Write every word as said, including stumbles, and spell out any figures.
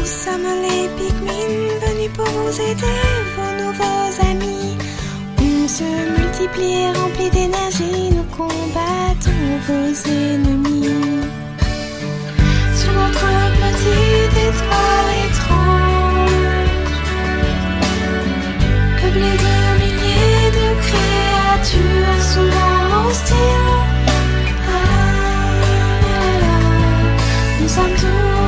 Nous sommes les Pikmin, venus pour vous aider, vos nouveaux amis. On se multiplie et remplit d'énergie, nous combattons vos ennemis. Sur notre petite étoile étrange, peuplée de milliers de créatures souvent hostiles. Ah là là là là, nous sommes tous